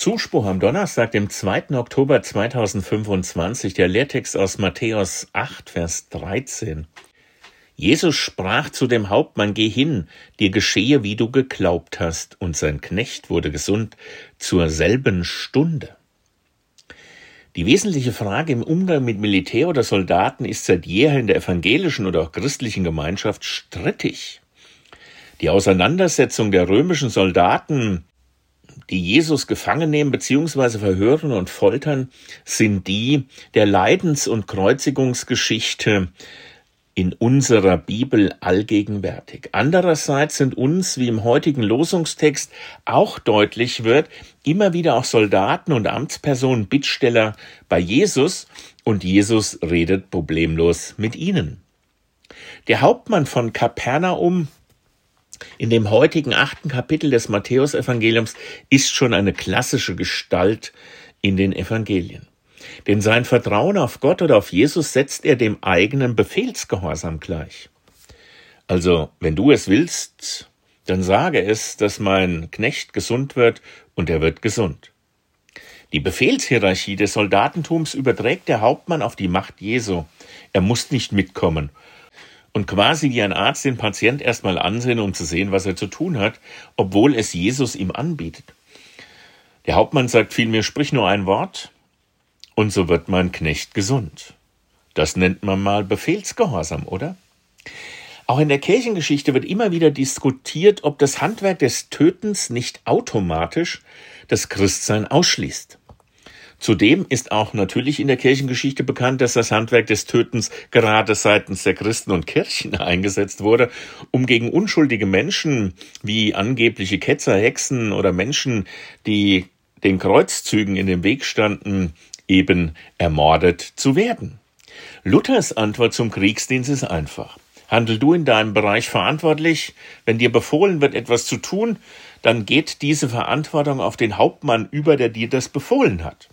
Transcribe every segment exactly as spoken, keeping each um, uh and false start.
Zuspruch am Donnerstag, dem zweiten Oktober zweitausendfünfundzwanzig, der Lehrtext aus Matthäus acht, Vers dreizehn. Jesus sprach zu dem Hauptmann: Geh hin, dir geschehe, wie du geglaubt hast. Und sein Knecht wurde gesund zur selben Stunde. Die wesentliche Frage im Umgang mit Militär oder Soldaten ist seit jeher in der evangelischen oder auch christlichen Gemeinschaft strittig. Die Auseinandersetzung der römischen Soldaten, die Jesus gefangen nehmen bzw. verhören und foltern, sind die der Leidens- und Kreuzigungsgeschichte in unserer Bibel allgegenwärtig. Andererseits sind uns, wie im heutigen Losungstext auch deutlich wird, immer wieder auch Soldaten und Amtspersonen Bittsteller bei Jesus, und Jesus redet problemlos mit ihnen. Der Hauptmann von Kapernaum in dem heutigen achten Kapitel des Matthäusevangeliums ist schon eine klassische Gestalt in den Evangelien. Denn sein Vertrauen auf Gott oder auf Jesus setzt er dem eigenen Befehlsgehorsam gleich. Also, wenn du es willst, dann sage es, dass mein Knecht gesund wird, und er wird gesund. Die Befehlshierarchie des Soldatentums überträgt der Hauptmann auf die Macht Jesu. Er muss nicht mitkommen und quasi wie ein Arzt den Patient erstmal ansehen, um zu sehen, was er zu tun hat, obwohl es Jesus ihm anbietet. Der Hauptmann sagt vielmehr: Sprich nur ein Wort, und so wird mein Knecht gesund. Das nennt man mal Befehlsgehorsam, oder? Auch in der Kirchengeschichte wird immer wieder diskutiert, ob das Handwerk des Tötens nicht automatisch das Christsein ausschließt. Zudem ist auch natürlich in der Kirchengeschichte bekannt, dass das Handwerk des Tötens gerade seitens der Christen und Kirchen eingesetzt wurde, um gegen unschuldige Menschen wie angebliche Ketzer, Hexen oder Menschen, die den Kreuzzügen in den Weg standen, eben ermordet zu werden. Luthers Antwort zum Kriegsdienst ist einfach: Handel du in deinem Bereich verantwortlich. Wenn dir befohlen wird, etwas zu tun, dann geht diese Verantwortung auf den Hauptmann über, der dir das befohlen hat.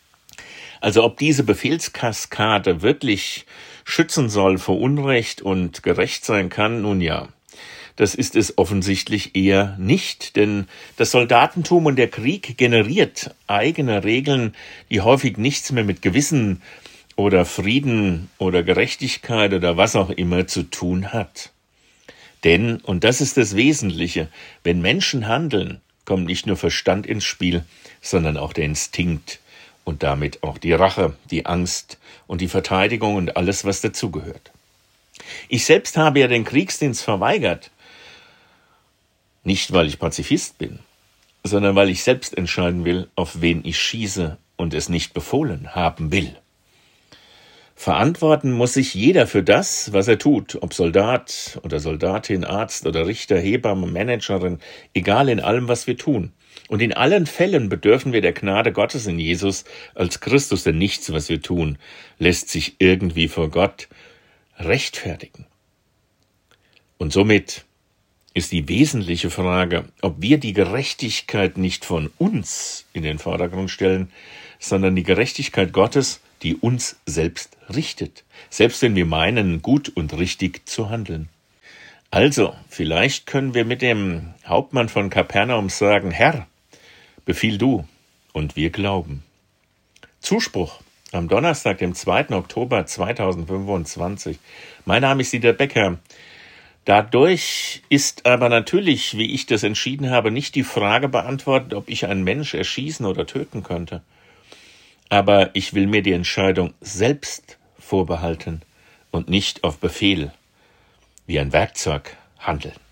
Also ob diese Befehlskaskade wirklich schützen soll vor Unrecht und gerecht sein kann, nun ja, das ist es offensichtlich eher nicht, denn das Soldatentum und der Krieg generiert eigene Regeln, die häufig nichts mehr mit Gewissen oder Frieden oder Gerechtigkeit oder was auch immer zu tun hat. Denn, und das ist das Wesentliche, wenn Menschen handeln, kommt nicht nur Verstand ins Spiel, sondern auch der Instinkt und damit auch die Rache, die Angst und die Verteidigung und alles, was dazugehört. Ich selbst habe ja den Kriegsdienst verweigert, nicht weil ich Pazifist bin, sondern weil ich selbst entscheiden will, auf wen ich schieße und es nicht befohlen haben will. Verantworten muss sich jeder für das, was er tut, ob Soldat oder Soldatin, Arzt oder Richter, Hebamme, Managerin, egal in allem, was wir tun. Und in allen Fällen bedürfen wir der Gnade Gottes in Jesus als Christus, denn nichts, was wir tun, lässt sich irgendwie vor Gott rechtfertigen. Und somit ist die wesentliche Frage, ob wir die Gerechtigkeit nicht von uns in den Vordergrund stellen, sondern die Gerechtigkeit Gottes, die uns selbst richtet, selbst wenn wir meinen, gut und richtig zu handeln. Also, vielleicht können wir mit dem Hauptmann von Kapernaum sagen: Herr, befiehl du, und wir glauben. Zuspruch am Donnerstag, dem zweiten Oktober zweitausendfünfundzwanzig. Mein Name ist Dieter Becker. Dadurch ist aber natürlich, wie ich das entschieden habe, nicht die Frage beantwortet, ob ich einen Mensch erschießen oder töten könnte. Aber ich will mir die Entscheidung selbst vorbehalten und nicht auf Befehl wie ein Werkzeug handeln.